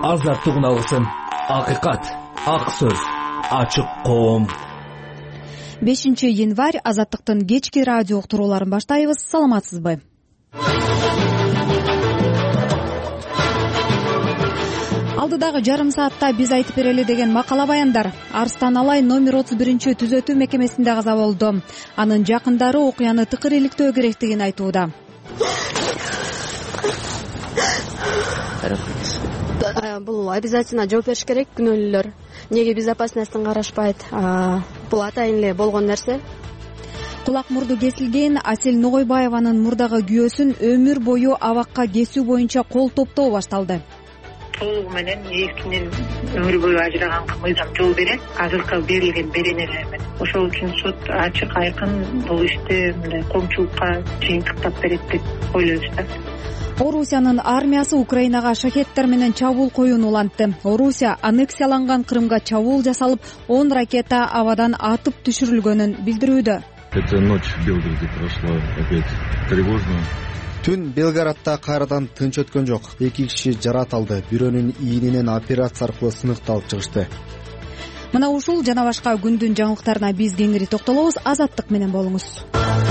Азаттык үналгысын, акыйкат, ак сөз, ачык коом. 5 январь Азаттыктын кечки радио уктурууларын баштайбыз. Саламатсызбы? Алдыдагы жарым саатта биз айтып берели деген макала баяндар. Арстан Алай номер 31 түзөтүү мекемесинде каза болду. Анын жакындары окуяны тыкыр иликтөө керектигин айтууда. Бул обязательно жооп бериш керек, күнөөлүүлөр. Неге безопасностьтун карашпайт? Бул атайын эле болгон нерсе. Кулак мурду кесилген Асель Ногойбаеванын мурдагы күйөөсүн өмүр бою абакка кесүү боюнча кол топтоо башталды. Толугу менен эскинен өмүр бою ажыраган мыйзам жол берет. Азыркы берилген беренелер менен. Ошол үчүн сот ачык айкын бул ишти мындай коомчулукка жыйынтыктап берет деп ойлойбуз да. Орусиянын армиясы Украинага шахеттер менен чабуул коюуну улантты. Орусия аннексияланган Крымга чабуул жасалып, 10 ракета абадан атып түшүрүлгөнүн билдирүүдө. Эта ночь в Белгороде прошла опять тревожно. Түн Белгородто кайрадан тынч өткөн жок. 2 киши жарат алды. Бирөөнүн ийининен операция аркылуу сыныкталып алып чыгышты. Мына ушул жана башка күндүн жаңылыктарына биз кеңири токтолобуз. Азаттык менен болуңуз.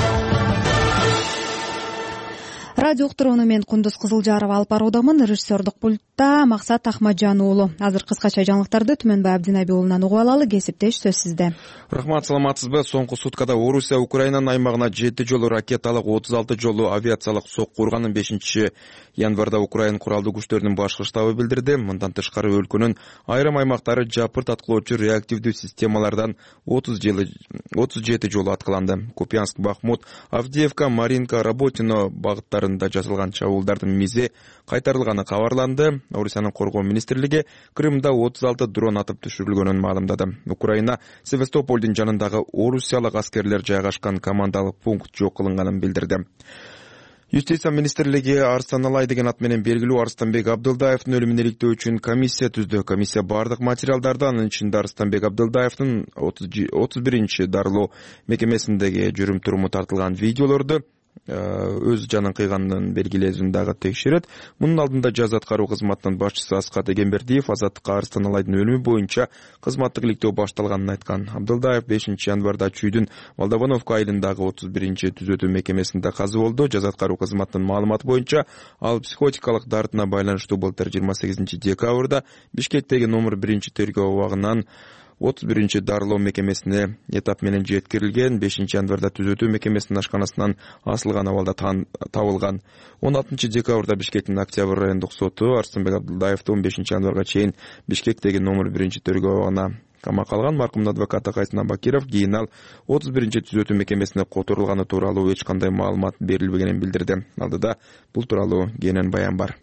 Радио уктурууну мен Кундуз Кызылжарова алып баруудамын. Режиссердук пультта Максат Ахмаджан уулу. Азыр кыскача жаңылыктарды Түмөнбай Абдинаби уулунан угуп алалы. Кесиптеш, сөз сизде. Рахмат, саламатсызбы? Соңку суткада Орусия Украинанын аймагына 7 жолу ракеталык, 36 жолу авиациялык сокку урганын 5 январда Украин куралдуу күчтөрүнүн башкы штабы билдирди. Мындан тышкары өлкөнүн айрым аймактары жапырт аткылоочу реактивдүү системалардан 37 жолу аткыланды. Купянск, Бахмут, Авдеевка, Маринка, Работино багыттарында жасалган чабуулдардын мизи кайтарылганы кабарланды. Орусиянын коргоо министрлиги Крымда 36 дрон атып түшүрүлгөнүн маалымдады. Украина Севастополдун жанындагы орусиялык аскерлер жайгашкан командалык пункт жок кылынганын билдирди. Юстиция министрлиги Арстан Алай деген ат менен белгилүү Арстанбек Абдылдаевдин өлүмүн иликтөө үчүн комиссия түздү. Комиссия бардык материалдарды, анын ичинде Арстанбек Абдылдаевдин 31 дарылоо мекемесиндеги жүрүм-туруму тартылган видеолорду өз жанын кыйганын белгилесин дагы текшерет. Мунун алдында жаза аткаруу кызматынын башчысы Аскат Эгембердиев Азаттыкка Арстан Алайдын өлүмү боюнча кызматтык иликтөө башталганын айткан. Абдылдаев 5 январда Чүйдүн Молдовановка айылындагы 31 түзөтүү мекемесинде каза болду. Жаза аткаруу кызматынын маалыматы боюнча ал психотикалык дартына байланыштуу былтыр 28 декабрда Бишкектеги номер 1 тергөө абагынан 31 дарылоо мекемесине этап менен жеткирилген. 5 январда түзөтүү мекемесинин ашканасынан асылган абалда табылган. 16 декабрда Бишкектин Октябрь райондук соту Арстанбек Абдылдаевди 15 январга чейин Бишкектеги номер 1 тергөө абагына камакка алган. Маркумдун адвокаты Кайсын Абакиров кийин ал 31 түзөтүү мекемесине которулганы тууралуу эч кандай маалымат берилбегенин билдирди. Алдыда бул тууралуу кенен баян бар.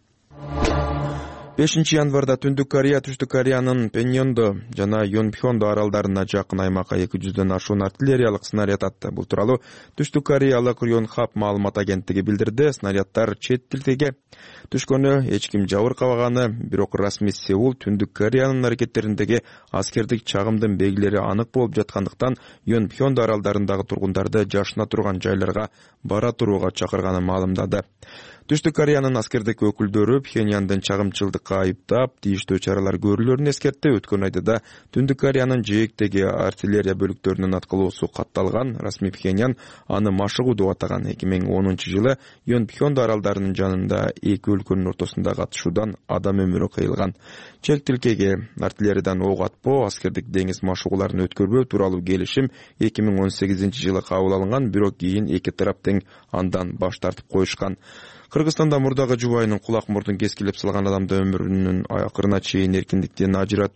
5 январда Түндүк Корея, Түштүк Кореянын Пеньондо жана Йонпхёндо аралдарына жакын аймакка 200дөн ашуун артиллериялык снаряд атты. Бул тууралуу Түштүк Кореялык Yonhap маалымат агенттиги билдирди. Снаряддар чет тилге түшкөнү эч ким жабыркабаганы, бирок расмий Сеул Түндүк Кореянын аракеттериндеги аскердик чагымдын белгилери анык болуп жаткандыктан Йонпхёндо аралдарындагы тургундарды жашына турган жайларга бара турууга чакырганын маалымдады. Түштүк Кореянын аскердик өкүлдөрү Пхеньяндын чагымчылдыкка айыптап, тийиштүү чаралар көрүлөрүн эскертти. Өткөн айда Түндүк Кореянын жээктеги артиллерия бөлүктөрүнүн аткылоосу катталган. Расмий Пхеньян аны машыгуу деп атаган. 2010 жылы Йонпхёндо аралдарынын жанында эки өлкөнүн ортосундагы атышуудан адам өмүрү кыйылган. Чек тилкеге артиллериядан ок атпоо, аскердик деңиз машыгууларын өткөрбөө тууралуу келишим 2018 жылы кабыл алынган, бирок кийин эки тарап тең андан баш тартып коюшкан. Кыргызстанда мурдагы жубайынын кулак мурдун кескилеп салган адамды өмүрүнүн акырына чейин эркиндиктен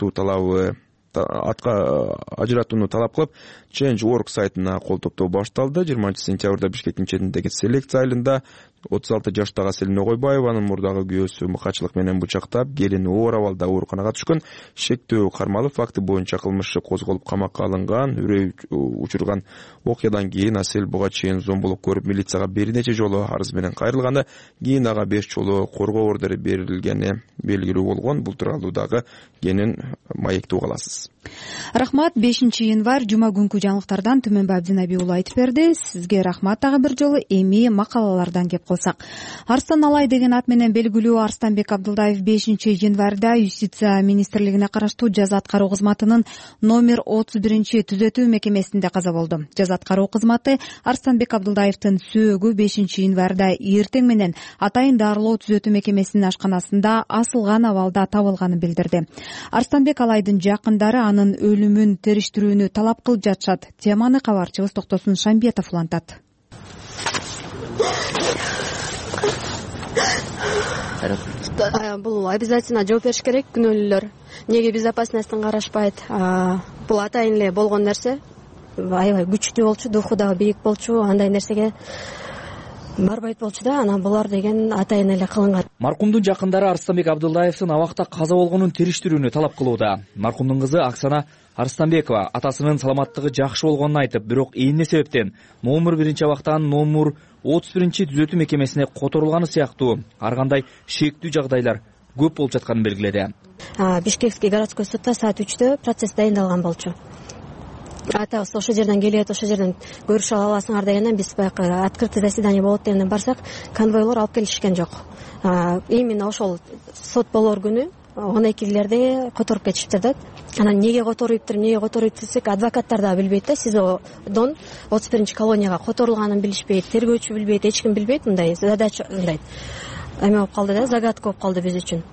ажыратууну талап кылып, Change.org сайтына кол топтоо башталды. 20 сентябрда Бишкектин четиндеги селекция айылында 36 жаштагы Асель Ногойбаеванын мурдагы күйөөсү мыкачылык менен бычактап, келини оор абалда ооруканага түшкөн. Шектөө кармалуу факты боюнча кылмыш козголуп камакка алынган. Үрөй учурган окуядан кийин Асель буга чейин зомбулук көрүп милицияга бир нече жолу арыз менен кайрылганы, кийин ага 5 жолу коргоо ордери берилгени белгилүү болгон. Бул тууралуу дагы кенен маектеп аласыз. Рахмат. 5-январь жума күнкү жаңылыктардан Түмөнбай Абдинабий уулу айтып берди. Сизге рахмат дагы бир жолу. Эми макалалардан кеп калсак. Арстан Алай деген ат менен белгилүү Арстанбек Абдулдаев 5-январда Юстиция министрлигине караштуу жаза аткаруу кызматынын номер 31 түзөтүү мекемесинде каза болду. Жаза аткаруу кызматы Арстанбек Абдулдаевдин сөөгү 5-январда эртең менен Атайын дарылоо түзөтүү мекемесинин ашканасында асылган абалда табылганын билдирди. Арстанбек Алайдын жакындары анын өлүмүн териштирүүнү талап кылып жатышат. Теманы кабарчыбыз Токтосун Шамбетов улантат. Бул обязательно жооп бериш керек. Күнөөлүүлөр неге безопасностун карашпайт? Бул атайын эле болгон нерсе. Аябай күчтүү болчу, духу дагы бийик болчу, андай нерсеге барбайт болчу да, анан булар деген атайын эле кылынган. Маркумдун жакындары Арстанбек Абдулдаевдин абакта каза болгонун териштирүүнү талап кылууда. Маркумдун кызы Оксана Арстанбекова атасынын саламаттыгы жакшы болгонун айтып, бирок эмне себептен номер 1 абактан номер 31 түзөтүү мекемесине которулганы сыяктуу ар кандай шектүү жагдайлар көп болуп жатканын белгиледи. Бишкекский городской судта саат 3-тө процесс дайындалган болчу. Атабыз ошол жерден келет, ошол жерден көрүшө аласыңар дегенден биз баягы открытый заседание болот дегенден барсак, конвойлор алып келишкен жок. Именно ошол сот болор күнү 12-лерде которуп кетишиптир да. Анан неге которуйт десек, адвокаттар да билбейт да, СИЗОдон 31 колонияга которулганын билишпейт, тергөөчү билбейт, эч ким билбейт. Мындай задача мындай эме болуп калды да, загадка болуп калды биз үчүн.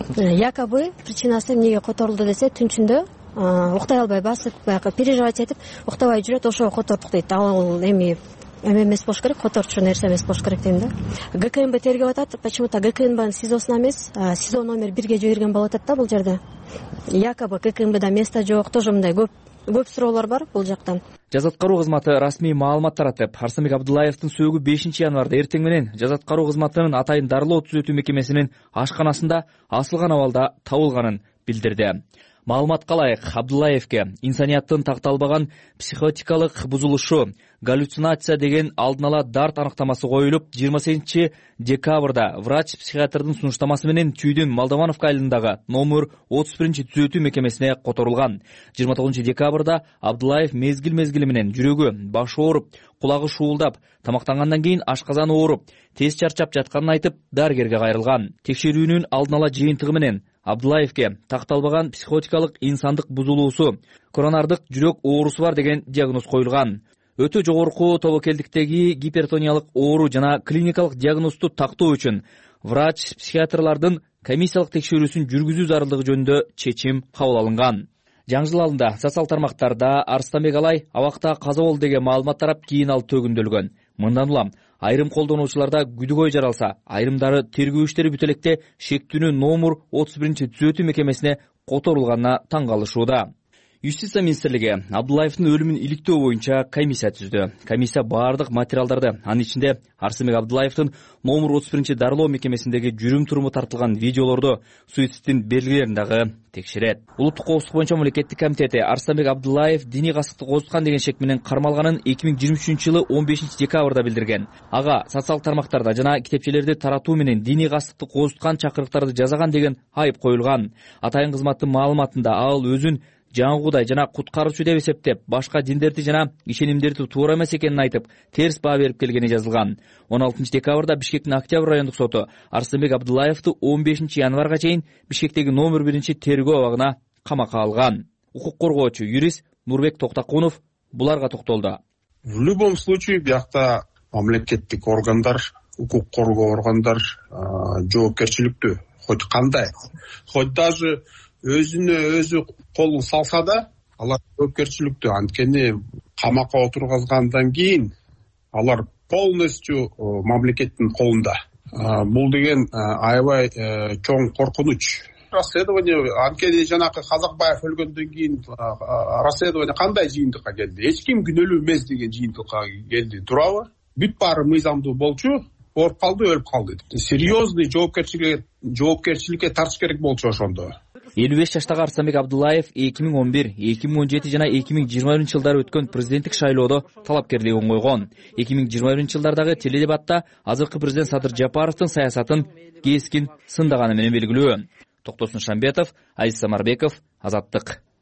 Якобы причинасы эмнеге которулду десе, түнчүндө уктай албай басып, баягы переживать этип, уктабай жүрөт, ошого котордук дейт. Ал эми эмес болуш керек, которчу нерсе эмес болуш керек дейм да. ГКМБ тергеп атат, почему-то ГКМБнын СИЗОсуна эмес, СИЗО номер 1-ге жиберген болуп атат да бул жерде. Якобы ГКМБда место жок, тоже мындай көп суроолор бар бул жактан. Жаза аткаруу кызматы расмий маалымат таратып, Арстанбек Абдулдаевдин сөөгү 5-январда эртең менен жаза аткаруу кызматынын Атайын дарылоо түзөтүү мекемесинин ашканасында асылган абалда табылганын билдирди. Маалыматка ылайык, Абдуллаевке инсанияттын такталбаган психотикалык бузулушу, галлюцинация деген алдын ала дарт аныктамасы коюлуп, 28 декабрда врач-психиатрдын сунуштамасы менен Чүйдүн Молдовановка айылындагы номер 31 түзөтүү мекемесине которулган. 29 декабрда Абдуллаев мезгил менен жүрөгү, башы ооруп, кулагы шуулдап, тамактангандан кийин ашказаны ооруп, тез чарчап жатканын айтып, дарыгерге кайрылган. Текшерүүнүн алдын ала жыйынтыгы менен Абдуллаевке такталбаган психотикалык инсандык бузулуусу, коронардык жүрөк оорусу бар деген диагноз коюлган. Өтө жогорку тобокелдиктеги гипертониялык оору жана клиникалык диагнозду тактоо үчүн врач-психиатрлардын комиссиялык текшерүүсүн жүргүзүү зарылдыгы жөнүндө чечим кабыл алынган. Жаңы жыл алдында социал тармактарда Арстанбек Алай абакта каза болду деген маалымат тарап, кийин ал төгүндөлгөн. Мындан улам айрым колдонуучуларда күдүгөй жаралса, айрымдары тергөө иштери бүтө электе шектүүнү номер 31 түзөтүү мекемесине которулганына таң калышууда. Юстиция министрлиги Абдуллаевдин өлүмүн иликтөө боюнча комиссия түздү. Комиссия баардык материалдарды, анын ичинде Арстанбек Абдуллаевдин номер 31 дарылоо мекемесиндеги жүрүм-туруму тартылган видеолорду, суицидтин белгилерин дагы текшерет. Улуттук коопсуздук боюнча мамлекеттик комитети Арстанбек Абдуллаев диний касыкты козуткан деген шек менен кармалганын 2023 жылы 15 декабрда билдирген. Ага социал тармактарда жана китепчелерди таратуу менен диний касыкты козуткан чакырыктарды жазаган деген айып коюлган. Атайын кызматтын маалыматында ал өзүн жаңгудай жана куткаруучу деп эсептеп, башка диндерди жана ишенимдерди туура эмес экенин айтып, терс баа берип келгени жазылган. 16 декабрда Бишкектин Октябрь райондук соту Арстанбек Абдуллаевди 15 январга чейин Бишкектеги номер 1 тергөө абагына камакка алган. Укук коргоочу юрист Нурбек Токтакунов буларга токтолду. В любом случае, биякта мамлекеттик органдар, укук коргоо органдар жоопкерчиликтүү. Хоть кандай, хоть даже өзүнө өзү колун салса да, алар жоопкерчиликтүү. Анткени камакка отургазгандан кийин алар полностью мамлекеттин колунда. Бул деген аябай чоң коркунуч. Расследование, анткени жанакы Казакбаев өлгөндөн кийин расследование кандай жыйынтыкка келди? Эч ким күнөөлүү эмес деген жыйынтыкка келди, туурабы? Бүт баары мыйзамдуу болчу, ооруп калды, өлүп калды. Серьезный жоопкерчиликке тартыш керек болчу ошондо. 55 жаштагы Арстанбек Абдуллаев 2011, 2017 жана 2021 жылдары өткөн президенттик шайлоодо талапкерлигин койгон. 2021 жылдардагы теледебатта азыркы президент Садыр Жапаровдун саясатын кескин сындаганы менен белгилүү. Токтосун Шамбетов, Азиз Самарбеков, Азаттык.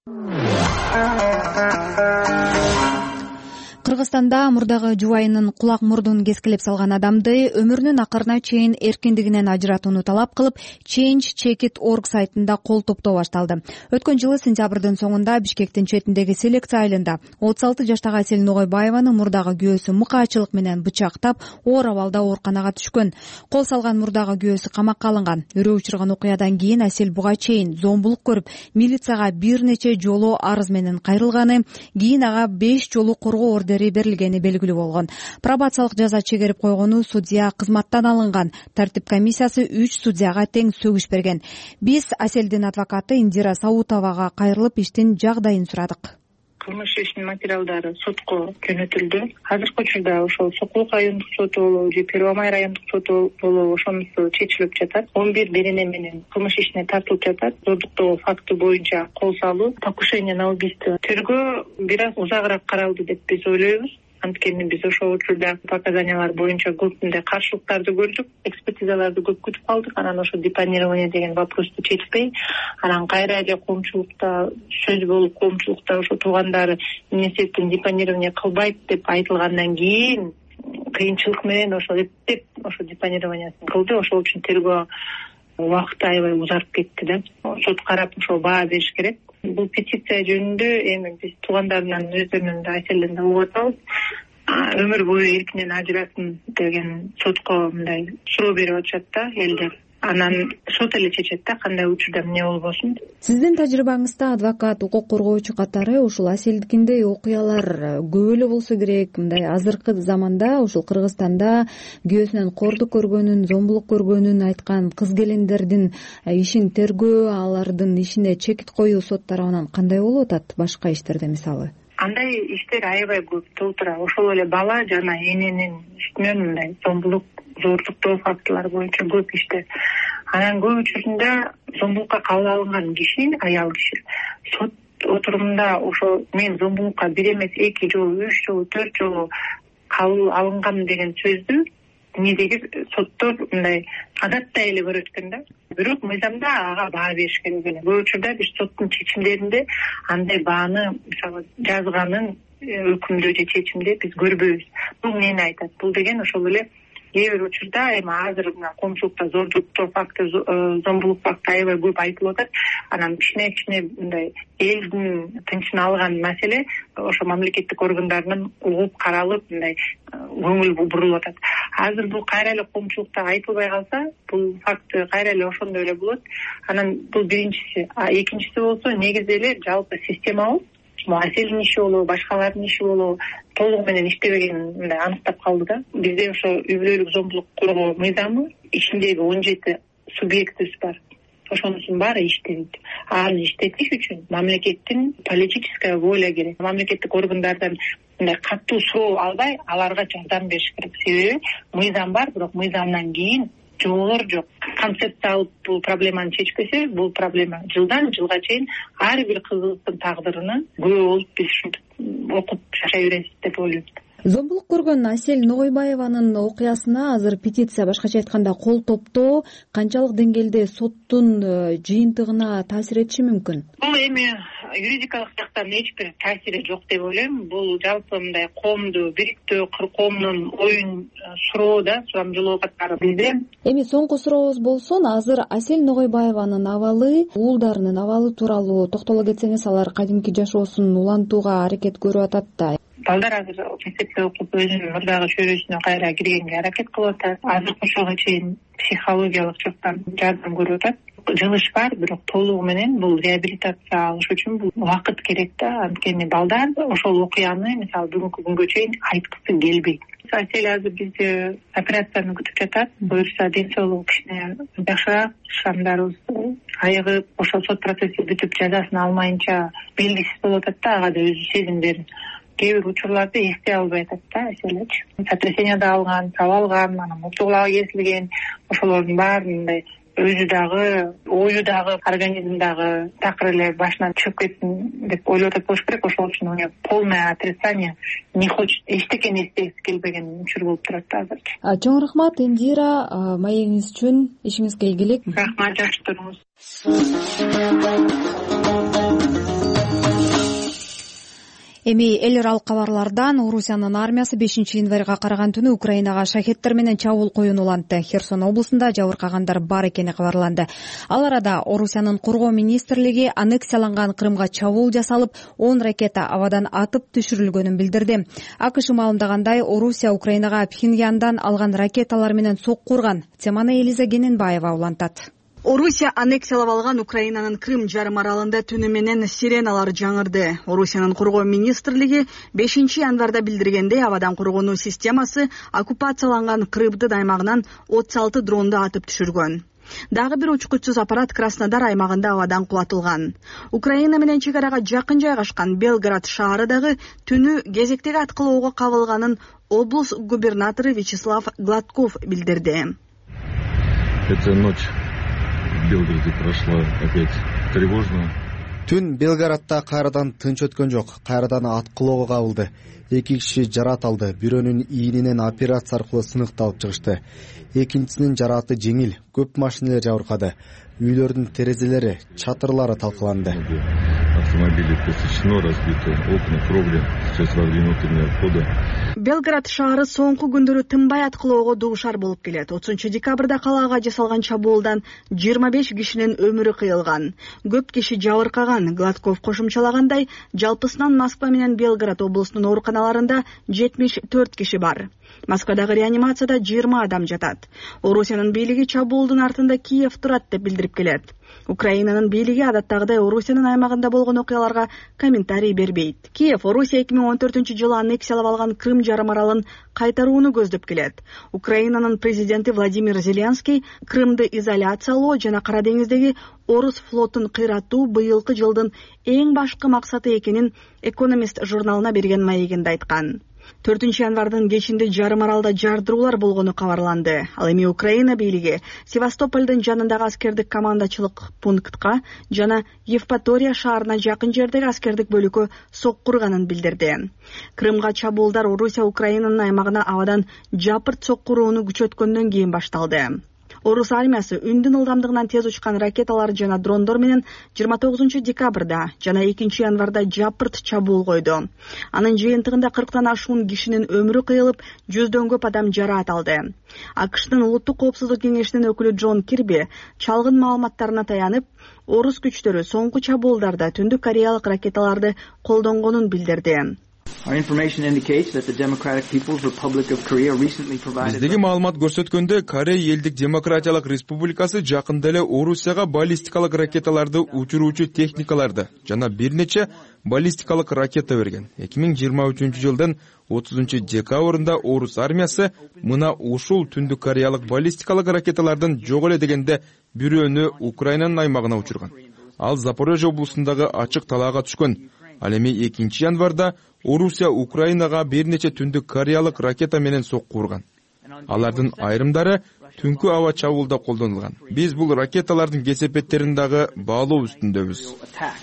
Кыргызстанда мурдагы жубайынын кулак мурдун кескилеп салган адамды өмүрүнүн акырына чейин эркиндигинен ажыратууну талап кылып Change.org сайтында кол топтоо башталды. Өткөн жылы сентябрдын соңунда Бишкектин четиндеги селекция айылында 36 жаштагы Асель Ногойбаеваны мурдагы күйөөсү мыкаачылык менен бычактап, оор абалда ооруканага түшкөн. Кол салган мурдагы күйөөсү камакка алынган. Үрөө учурган окуядан кийин Асель буга чейин зомбулук көрүп, милицияга бир нече жолу арыз менен кайрылганы, кийин ага 5 жолу коргоо ордери берилгени белгилүү болгон. Пробациялык жаза чегерип койгону судья кызматтан алынган. Тартип комиссиясы 3 судьяга тең сөгүш берген. Биз Аселдин адвокаты Индира Саутовага кайрылып иштин жагдайын сурадык. Кылмыш ишинин материалдары сотко жөнөтүлдү. Азыркы учурда ошол Сокулук райондук соту болобу же Первомай райондук соту болобу ошонусу чечилип жатат. 11 берене менен кылмыш ишине тартылып жатат. Зордуктоо факты боюнча кол салуу, покушение на убийство. Тергөө бир аз узагыраак каралды деп биз ойлойбуз. Анткени биз ошол учурда показаниялар боюнча көп мындай каршылыктарды көрдүк, экспертизаларды көп күтүп калдык. Анан ошо депонирование деген вопросту чечпей, анан кайра эле коомчулукта сөз болуп, коомчулукта ошо туугандары эмне себептен депонирование кылбайт деп айтылгандан кийин кыйынчылык менен ошо эптеп ошо депонированиясын кылды. Ошол үчүн тергөө убакыты аябай узарып кетти да. Сот карап ошо баа бериш керек. Бул петиция жөнүндө эми биз туугандарынан өздөрүнөн да Аселден да угуп атабыз. Өмүр бою эркинен ажыратын деген сотко мындай суроо берип атышат да элдер. Анан сот эле чечет да кандай учурда эмне болбосун. Сиздин тажрыйбаңызда адвокат, укук коргоочу катары ушул Аселдикиндей окуялар көп эле болсо керек. Мындай азыркы заманда ушул Кыргызстанда күйөөсүнөн кордук көргөнүн, зомбулук көргөнүн айткан кыз-келиндердин ишин тергөө, алардын ишине чекит коюу сот тарабынан кандай болуп атат башка иштерде мисалы? Андай иштер аябай көп толтура. Ошол эле бала жана эненин үстүнөн мындай зомбулук, зордуктоо фактылары боюнча көп иштер. Анан көп учурунда зомбулукка кабыл алынган киши, аял киши, сот отурумунда ошо мен зомбулукка бир эмес 2 жолу, 3 жолу, 4 жолу кабыл алынган деген сөздү эмнедеги соттор мындай адаттай эле көрөт экен да. Бирок мыйзамда ага баа бериш керек эле. Көп учурда биз соттун чечимдеринде андай бааны мисалы жазганын өкүмдө же чечимде биз көрбөйбүз. Бул эмнени айтат? Бул деген ошол эле кээ бир учурда эми азыр мына коомчулукта зордуктоо факты, зомбулук факты аябай көп айтылып атат. Анан кичине мындай элдин тынчын алган маселе ошо мамлекеттик органдарынын угуп каралып мындай көңүл бурулуп атат. Азыр бул кайра эле коомчулукта айтылбай калса, бул факты кайра эле ошондой эле болот. Анан бул биринчиси. Экинчиси болсо негизи эле жалпы системабыз Аселдин иши болобу, башкалардын иши болобу толугу менен иштебегенин мындай аныктап калды да. Бизде ошо үй бүлөлүк зомбулук коргоо мыйзамы ичиндеги 17 субъектибиз бар. Ошонусунун баары иштебейт. Аны иштетиш үчүн мамлекеттин политическая воля керек. Мамлекеттик органдардан мындай катуу суроо албай, аларга жардам бериш керек. Себеби мыйзам бар, бирок мыйзамдан кийин жолдор жок. Концепция алып бул проблеманы чечпесе, бул проблема жылдан жылга чейин ар бир кызыбыздын тагдырына күбө болуп биз ушинтип окуп жашай беребиз деп ойлойм. Зомбулук көргөн Асель Ногойбаеванын окуясына азыр петиция, башкача айтканда кол топтоо канчалык деңгээлде соттун жыйынтыгына таасир этиши мүмкүн? Бул эми юридикалык жактан эч бир таасири жок деп ойлойм. Бул жалпы мындай коомду бириктөө, коомдун оюн суроо да, сурамжылоо катары бизде. Эми соңку сурообуз болсун, азыр Асель Ногойбаеванын абалы, уулдарынын абалы тууралуу токтоло кетсеңиз, алар кадимки жашоосун улантууга аракет көрүп атат да. Балдар азыр мектепте окуп өзүнүн мурдагы чөйрөсүнө кайра киргенге аракет кылып атат. Азыркы учурга чейин психологиялык жактан жардам көрүп атат. Жылыш бар, бирок толугу менен бул реабилитация алыш үчүн бул убакыт керек да. Анткени балдар ошол окуяны мисалы бүгүнкү күнгө чейин айткысы келбейт. Асель азыр бизде операцияны күтүп жатат. Буюрса ден соолугу кичине жакшыраак, шамдарыбыз айыгып, ошол сот процесси бүтүп жазасын алмайынча белгисиз болуп атат да, ага да өз сезимдерин. Кээ бир учурларды эстей албай атат да Аселчи. Сотрясение да алган, табалган, анан мурду кулагы кесилген, ошолордун баарын мындай өзү дагы, ою дагы, организм дагы такыр эле башынан чыгып кетсин деп ойлоп атат болуш керек. Ошол үчүн у него полное отрицание, не хочет эчтекени эстегиси келбеген учур болуп турат азырчы. Чоң рахмат Индира, маегиңиз үчүн, ишиңизге ийгилик. Рахмат, жакшы туруңуз. Эми эл аралык кабарлардан Орусиянын армиясы 5-январга караган түнү Украинага шахеттер менен чабуул коюуну улантты. Херсон облусунда жабыркагандар бар экени кабарланды. Ал арада Орусиянын коргоо министрлиги аннексияланган Крымга чабуул жасалып, 10 ракета абадан атып түшүрүлгөнүн билдирди. АКШ маалымдагандай, Орусия Украинага Пхеньяндан алган ракеталар менен сокку урган. Теманы Элиза Гененбаева улантат. Орусия аннексиялап алган Украинанын Крым жарым аралында түнү менен сиреналар жаңырды. Орусиянын коргоо министрлиги 5-январда билдиргендей, абадан коргонуу системасы оккупацияланган Крымдын аймагынан 36 дронду атып түшүргөн. Дагы бир учкучсуз аппарат Краснодар аймагында абадан кулатылган. Украина менен чек арага жакын жайгашкан Белград шаары дагы түнү кезектеги аткылоого кабылганын облус губернатору Вячеслав Гладков билдирди. Эта ночь в Белграде прошла опять тревожно. Түн Белградта кайрадан тынч өткөн жок. Кайрадан аткылоого кабылды. 2 киши жарат алды. Бирөөнүн ийининен операция аркылуу сыныктап алып чыгышты. Экинчисинин жараты жеңил. Көп машиналар жабыркады. Үйлөрдүн терезелери, чатырлары талкаланды. Автомобили посечено, разбиты окна, кровля. Сейчас внутреннего входа. Белград шаары соңку күндөрү тынбай аткылоого дуушар болуп келет. 30-декабрда калаага жасалган чабуулдан 25 кишинин өмүрү кыйылган. Көп киши жабыркаган. Гладков кошумчалагандай, жалпысынан Москва менен Белград облусунун ооруканаларында 74 киши бар. Москвадагы реанимацияда 20 адам жатат. Орусиянын бийлиги чабуулдун артында Киев турат деп билдирип келет. Украинанын бийлиги адаттагыдай Орусиянын аймагында болгон окуяларга комментарий бербейт. Киев Орусия 2014-жылы аннексиялап алган Крым жарым аралын кайтарууну көздөп келет. Украинанын президенти Владимир Зеленский Крымды изоляциялоо жана Кара деңиздеги Орус флотун кыйратуу быйылкы жылдын эң башкы максаты экенин Экономист журналына берген маегинде айткан. 4-январдын кечинде жарым аралда жардыруулар болгону кабарланды. Ал эми Украина бийлиги Севастополдун жанындагы аскердик командачылык пунктка жана Евпатория шаарына жакын жердеги аскердик бөлүккө сокку урганын билдирди. Крымга чабуулдар Орусия Украинанын аймагына абадан жапырт сокку урууну күчөткөндөн кийин башталды. Орус армиясы үндүн ылдамдыгынан тез учкан ракеталар жана дрондор менен 29-декабрда жана 2-январда жапырт чабуул койду. Анын жыйынтыгында 40тан ашуун кишинин өмүрү кыйылып, 100дөн көп адам жараат алды. АКШтын улуттук коопсуздук кеңешинин өкүлү Джон Кирби чалгын маалыматтарына таянып, орус күчтөрү соңку чабуулдарда түндүк кореялык ракеталарды колдонгонун билдирди. Биздеги маалымат көрсөткөндө, Корея элдик демократиялык республикасы жакында эле Орусияга баллистикалык ракеталарды учуруучу техникаларды жана бир нече баллистикалык ракета берген. 2023-жылдын 30-декабрында Орус армиясы мына ушул түндүк кореялык баллистикалык ракеталардын жок эле дегенде бирөөнү Украинанын аймагына учурган. Ал Запорожье облусундагы ачык талаага түшкөн. Ал эми 2-январда Орусия Украинага бир нече түндүк кореялык ракета менен сокку урган. Алардын айрымдары түнкү аба чабуулда колдонулган. Биз бул ракеталардын кесепеттерин дагы баалоо үстүндөбүз.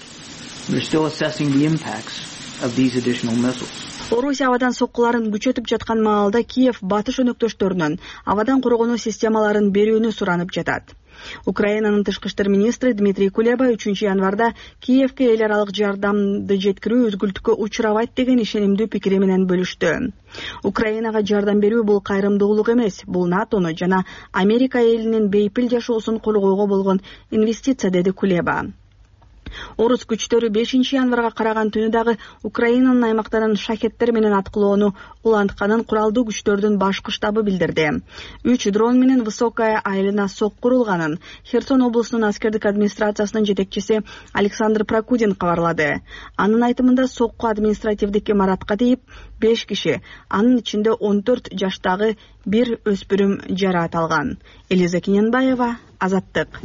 Орусия абадан соккуларын күчөтүп жаткан маалда Киев батыш өнөктөштөрүнөн абадан коргонуу системаларын берүүнү суранып жатат. Украинанын тышкы иштер министри Дмитрий Кулеба 3-январда Киевке эл аралык жардамды жеткирүү үзгүлтүккө учурабайт деген ишенимдүү пикири менен бөлүштү. Украинага жардам берүү бул кайрымдуулук эмес, бул НАТОну жана Америка элинин бейпил жашоосун коргоого болгон инвестиция, деди Кулеба. Орус күчтөрү 5-январга караган түнү дагы Украинанын аймактарын шахеттер менен аткылоону улантканын куралдуу күчтөрдүн башкы штабы билдирди. 3 дрон менен Высокая айылына сокку урулганын Херсон облусунун аскердик администрациясынын жетекчиси Александр Прокудин кабарлады. Анын айтымында сокку административдик имаратка тийип, 5 киши, анын ичинде 14 жаштагы бир өспүрүм жараат алган. Элиза Гененбаева, Азаттык.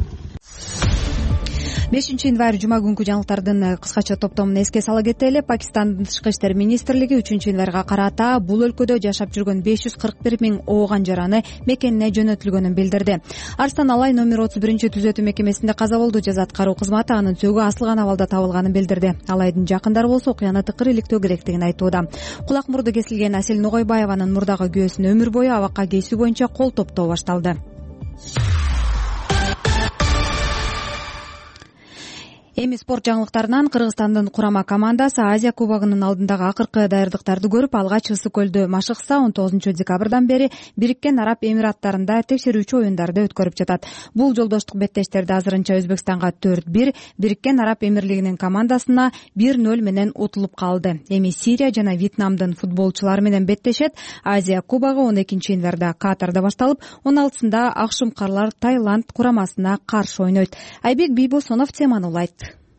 5-январь жума күнкү жаңылыктардын кыскача топтомун эске сала кетели. Пакистандын тышкы иштер министрлиги 3-январга карата бул өлкөдө жашап жүргөн 541 миң ооган жараны мекенине жөнөтүлгөнүн билдирди. Арстан Алай номер 31-түзөтүү мекемесинде каза болду. Жаза аткаруу кызматы анын сөөгү асылган абалда табылганын билдирди. Алайдын жакындары болсо окуяны тыкыр иликтөө керектигин айтууда. Кулак мурду кесилген Асель Ногойбаеванын мурдагы күйөөсүнүн өмүр бою абакка кейсүү боюнча кол топтоо башталды. Эми спорт жаңылыктарынан Кыргызстандын курама командасы Азия кубогунун алдындагы акыркы даярдыктарды көрүп, алгач Ысык көлдө машыкса 19 декабрдан бери Бириккен Араб Эмираттарында текшерүүчү оюндарды өткөрүп жатат. Бул жолдоштук беттештерде азырынча Өзбекстанга 4-1, Бириккен Араб Эмирлигинин командасына 1-0 менен утулуп калды. Эми Сирия жана Вьетнамдын футболчулары менен беттешет. Азия кубогу 12 январда Катарда башталып, 16-сында Акшумкарлар Таиланд курамасына каршы ойнойт. Айбек Бийбосонов теманы улайт.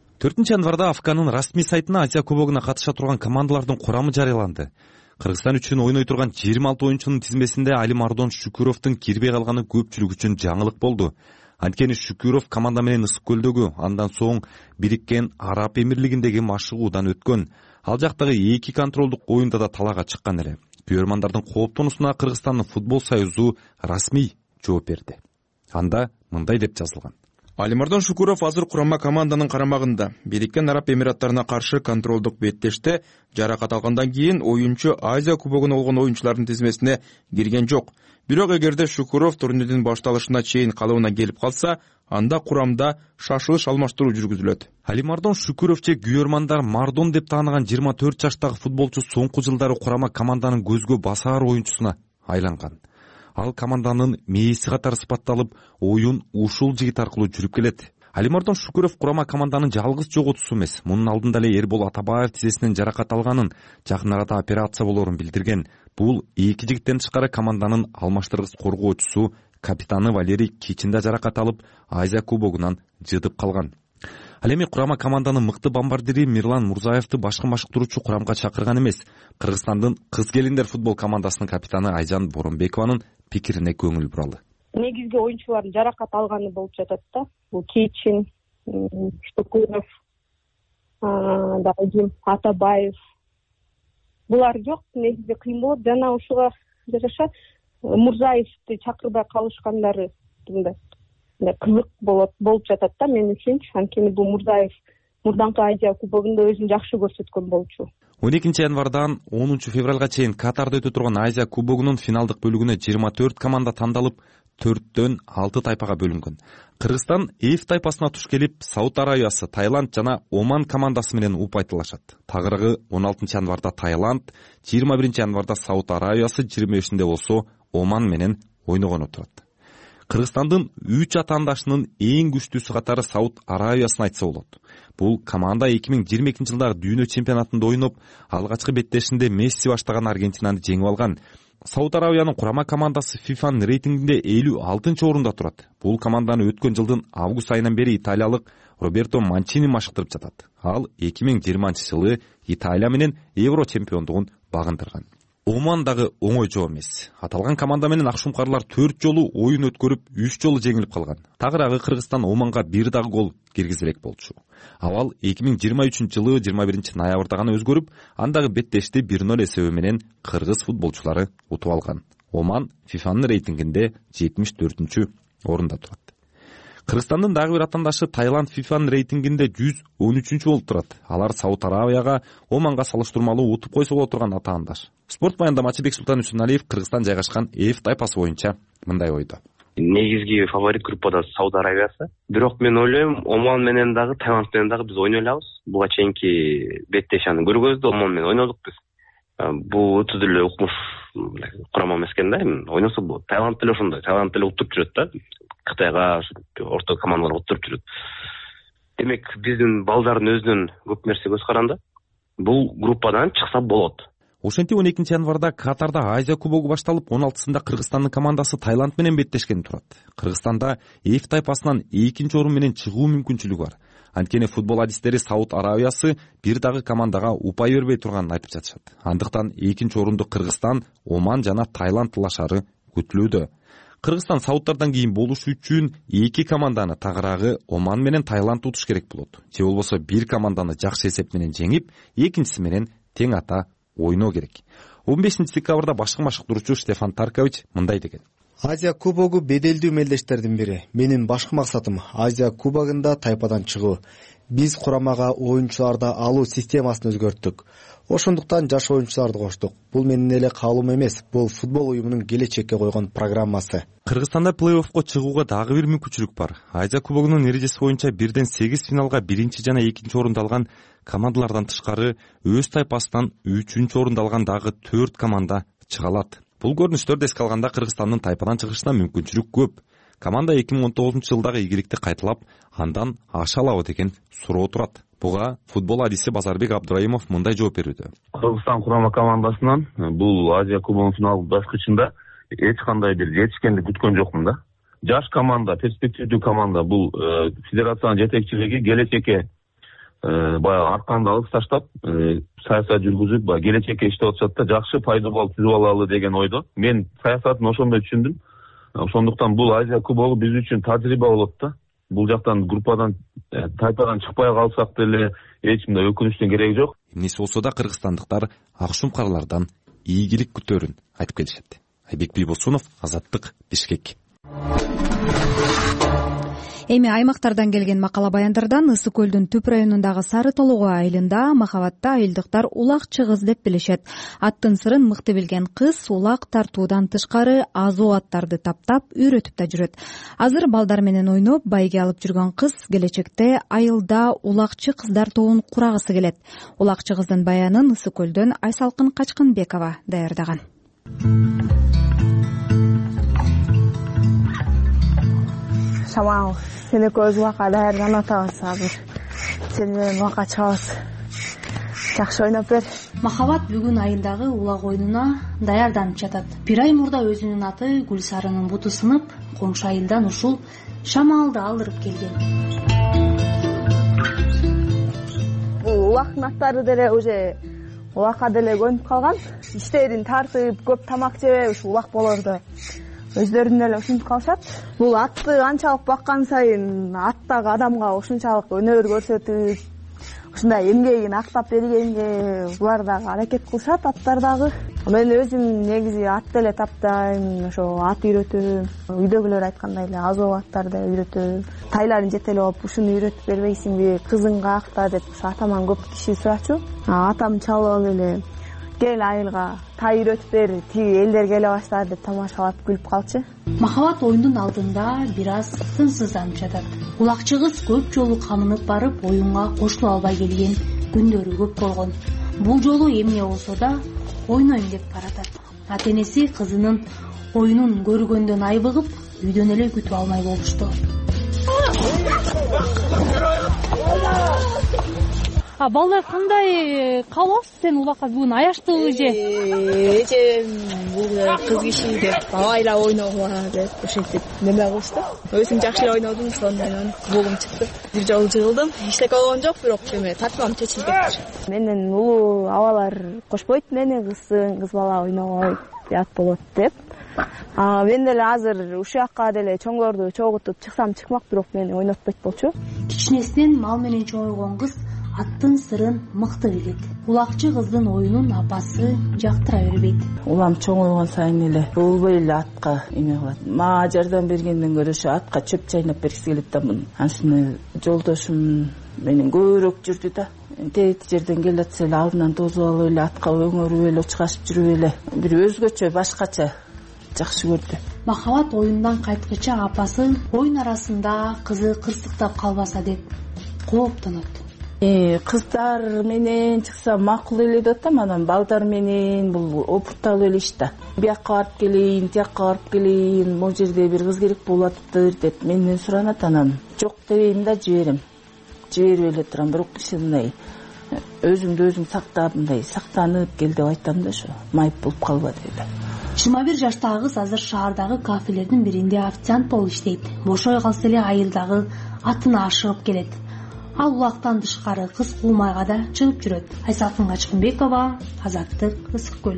4 январда АФКнын расмий сайтына Азия кубогуна катыша турган командалардын курамы жарыяланды. Кыргызстан үчүн ойной турган 26 оюнчунун тизмесинде Алимардон Шүкүровдун кирбей калганы көпчүлүк үчүн жаңылык болду. Анткени Шүкүров команда менен Ысык көлдөгү, андан соң Бириккен Араб Эмирлигиндеги машыгуудан өткөн. Ал жактагы 2 контролдук оюнда да талаага чыккан эле. Күйөрмандардын кооптонусуна Кыргызстандын футбол союзу расмий жооп берди. Анда мындай деп жазылган: Алимардон Шүкүров азыр курама команданын карамагында. Бириккен Араб Эмираттарына каршы контролдук беттеште жаракат алгандан кийин оюнчу Азия кубогуна болгон оюнчулардын тизмесине кирген жок. Бирок эгерде Шүкүров турнирдин башталышына чейин калыбына келип калса, анда курамда шашылыш алмаштыруу жүргүзүлөт. Алимардон Шүкүров же күйөрмандар Мардон деп тааныган 24 жаштагы футболчу соңку жылдары курама команданын көзгө басар оюнчусуна айланган. Ал команданын мээси катары сыпатталып, оюн ушул жигит аркылуу жүрүп келет. Алимардон Шүкүров курама команданын жалгыз жоготуусу эмес. Мунун алдында эле Эрбол Атабаев тизесинен жаракат алганын, жакын арада операция болоорун билдирген. Бул эки жигиттен тышкары команданын алмаштыргыс коргоочусу капитаны Валерий Кичин да жаракат алып, Азия кубогунан жыдып калган. Ал эми курама команданын мыкты бомбардири Мирлан Мурзаевди башкы машыктыруучу курамга чакырган эмес. Кыргызстандын кыз келиндер футбол командасынын капитаны Айжан Боронбекованын пикирине көңүл буралы. Негизги оюнчулардын жаракат алганы болуп жатат да. Бул Кичин, Шүкүров, дагы Атабаев. Булар жок, негизи кыйын болот. Жана ушуга жараша Мурзаевди чакырбай калышкандары кызык болуп жатат да мен үчүнчү. Анткени бул Мурзаев мурдаңкы Азия кубогунда өзүн жакшы көрсөткөн болчу. 12 январдан 10 февралга чейин Катарда өтө турган Азия кубогунун финалдык бөлүгүнө 24 команда тандалып, 4-төн 6 тайпага бөлүнгөн. Кыргызстан Эф тайпасына туш келип, Сауд Арабиясы, Таиланд жана Оман командасы менен упайтылашат. Тагыраагы 16 январда Таиланд, 21 январда Сауд Арабиясы, 25-инде болсо Оман менен ойногону турат. Кыргызстандын 3 атаандашынын эң күчтүүсү катары Сауд Арабиясын айтса болот. Бул команда 2022 жылдагы дүйнө чемпионатында ойноп, алгачкы беттешинде Месси баштаган Аргентинаны жеңип алган. Сауд Арабиянын курама командасы FIFAнын рейтингинде 56 орунда турат. Бул команданы өткөн жылдын август айынан бери италиялык Роберто Манчини машыктырып жатат. Ал 2020 жылы Италия менен Евро чемпиондугун багындырган. Оман дагы оңой жоо эмес. Аталган команда менен Акшумкарлар 4 жолу оюн өткөрүп, 3 жолу жеңилип калган. Тагыраагы Кыргызстан Оманга бир дагы гол киргизерек болчу. Авал 2023 жылы 21 ноябрда гана өзгөрүп, андагы беттешти 1-0 эсеби менен кыргыз футболчулары утуп алган. Оман FIFAнын рейтингинде 74 орунда турат. Кыргызстандын дагы бир атаандашы Таиланд FIFAнын рейтингинде 113 болуп турат. Алар Сауд Арабияга, Оманга салыштырмалуу утуп койсо боло турган атаандаш. Спорт баяндамачы Бексултан Үчүналиев Кыргызстан жайгашкан Эф тайпасы боюнча мындай ойдо. Негизги фаворит группада Сауд Арабиясы. Бирок мен ойлойм, Оман менен дагы, Таиланд менен дагы биз ойной алабыз. Буга чейинки беттешаны көргөздү, Оман менен ойнодук биз. Бул өтө деле укмуш курама эмес экен да, ойносо болот. Таиланд деле ошондой, Таиланд деле уттуруп жүрөт да. Кытайга, орто командалар уттуруп жүрөт. Демек, биздин балдардын өзүнөн көп нерсе көз каранды. Бул группадан чыкса болот. Ошентип 12 январда Катарда Азия кубогу башталып, 16-сында Кыргызстандын командасы Таиланд менен беттешкен турат. Кыргызстанда Эф тайпасынан 2 орун менен чыгуу мүмкүнчүлүгү бар. Анткени футбол адистери Сауд Арабиясы бир дагы командага упай бербей турганын айтып жатышат. Андыктан 2 орунду Кыргызстан, Оман жана Таиланд талашары күтүлүүдө. Кыргызстан Саудтардан кийин болуш үчүн 2 команданы тагыраагы Оман менен Таиланд утуш керек болот. Же болбосо бир команданы жакшы эсеп менен жеңип, экинчиси менен тең ата ойноо керек. 15 декабрда башкы машыктыруучу Штефан Таркович мындай деген: Азия кубогу беделдүү мелдештердин бири. Менин башкы максатым Азия кубогунда тайпадан чыгуу. Биз курамага оюнчуларды алуу системасын өзгөрттүк. Ошондуктан жаш оюнчуларды коштук. Бул менин эле каалоом эмес, бул футбол уюмунун келечекке койгон программасы. Кыргызстанда плей-оффко чыгууга дагы бир мүмкүнчүлүк бар. Азия кубогунун эрежеси боюнча 1-8 финалга 1 жана 2 орунду алган командалардан тышкары өз тайпасынан 3 орунду алган дагы 4 команда чыга алат. Бул көрүнүштөрдү эске алганда Кыргызстандын тайпадан чыгышына мүмкүнчүлүк көп. Команда 2019-жылдагы ийгиликти кайталап, андан аша алабы деген суроо турат. Буга футбол адиси Базарбек Абдыраимов мындай жооп берүүдө. Кыргызстан курама командасынан бул Азия кубогунун финал баскычында эч кандай бир жетишкендик күткөн жокмун да. Жаш команда, перспективдүү команда, бул федерациянын жетекчилиги келечекке баягы арканды алып таштап, саясат жүргүзүп, баягы келечекке иштеп атышат да, жакшы пайда болуп түзүп алалы деген ойдо. Мен саясатын ошондой түшүндүм. Ошондуктан бул Азия кубогу биз үчүн тажрыйба болот да. Бул жактан группадан, тайпадан чыкпай калсак деле эч мындай өкүнүчтүн кереги жок. Эмнеси болсо да кыргызстандыктар акшум карлардан ийгилик күтөөрүн айтып келишет. Айбек Бийбосунов, Азаттык, Бишкек. Эми аймактардан келген макала баяндардан Ысык көлдүн түп районундагы Сары Толого айылында махабатта айылдыктар улак чыгыз деп билишет. Аттын сырын мыкты билген кыз улак тартуудан тышкары азуу аттарды таптап үйрөтүп да жүрөт. Азыр балдар менен ойноп байге алып жүргөн кыз келечекте айылда улакчы кыздар тобун курагысы келет. Улакчы кыздын баянын Ысык көлдөн Айсалкын Качкынбекова даярдаган. Шамал, сен экөөбүз убакка даярданып атабыз азыр. Сен менен убакка чыгабыз. Жакшы ойноп бер. Махабат бүгүн айылдагы улак оюнуна даярданып жатат. Бир ай мурда өзүнүн аты Гүлсарынын буту сынып, коңшу айылдан ушул Шамалды алдырып келген. Бул улактын аттары деле уже улакка деле көнүп калган. Иштерин тартып, көп тамак жеп, ушу улак болорду. Өздөрүн эле ушинтип калышат. Бул атты анчалык баккан сайын аттагы адамга ушунчалык өнөр көрсөтүп, ушундай эмгегин актап бергенге булар дагы аракет кылышат, аттар дагы. Мен өзүм негизи ат деле таптайм, ошо ат үйрөтөм. Үйдөгүлөр айткандай эле азоо аттарды үйрөтөм. Тайларын жетелеп алып, ушуну үйрөтүп бербейсиңби, кызың каякта деп ушу атаман көп киши сурачу. Атам чалып алып эле кел айылга тай үйрөтүп бер, тиги элдер келе баштады деп тамашалап күлүп калчу. Махабат оюндун алдында бир аз тынчсызданып жатат. Улакчы кыз көп жолу камынып барып, оюнга кошулуп албай келген күндөрү көп болгон. Бул жолу эмне болсо да ойнойм деп баратат. Ата-энеси кызынын оюнун көргөндөн айбыгып, үйдөн эле күтүп алмай болушту. Балдар кандай каласыз сен улакка бүгүн аяштыбы же? Эжем бул кыз киши деп абайлап ойногула деп ошентип неме кылышты. Өзүм жакшы эле ойнодум, ошондон кубогум чыкты. Бир жолу жыгылдым, эчтеке болгон жок, бирок эме тартмам чечилип кетти. Менен улуу абалар кошпойт мени кыз бала ойногой, ят болот деп. Мен деле азыр ушул жакка деле чоңдорду чогултуп чыксам чыкмак, бирок мени ойнотпойт болчу. Кичинесинен мал менен чоңойгон кыз аттын сырын мыкты билет. Улакчы кыздын оюнун апасы жактыра бербейт. Улам чоңойгон сайын эле болбой эле атка эме кылат. Мага жардам бергенден көрө ошо атка чөп чайнап бергиси келет да муну. Аншыны жолдошум менен көбүрөөк жүрдү да. Тети жерден келе атса эле алдынан тосуп алып эле атка өңөрүп эле учкашып жүрүп эле бир өзгөчө башкача жакшы көрдү. Махабат оюндан кайткыча апасы оюн арасында кызы кырсыктап калбаса деп кооптонот. Кыздар менен чыкса макул эле деп атам, анан балдар менен бул опурталуу эле иш да. Бияка барып келейин, тияка барып келейин, могу жерде бир кыз керек болуп атыптыр деп менден суранат, анан жок дебейм да жиберип эле турам. Бирок киши мындай өзүмдү өзүм сактап, мындай сактанып кел деп айтам да, ошо майып болуп калба деп. 21 жаштагы кыз азыр шаардагы кафелердин биринде официант болуп иштейт. Бошой калса эле айылдагы атына ашыгып келет. Ал улактан тышкары кыз куулмайга да чыгып жүрөт. Айсалкын Качкынбекова, Азаттык, Ысык көл.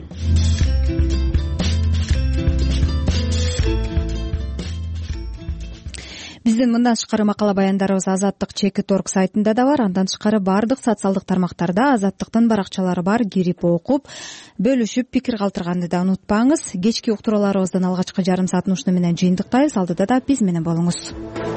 Биздин мындан тышкары макала баяндарыбыз Азаттык ЧК.орг сайтында да бар. Андан тышкары бардык социалдык тармактарда Азаттыктын баракчалары бар. Кирип окуп, бөлүшүп, пикир калтырганды да унутпаңыз. Кечки уктурууларыбыздын алгачкы жарым саатын ушуну менен жыйынтыктайбыз. Алдыда да биз менен болуңуз.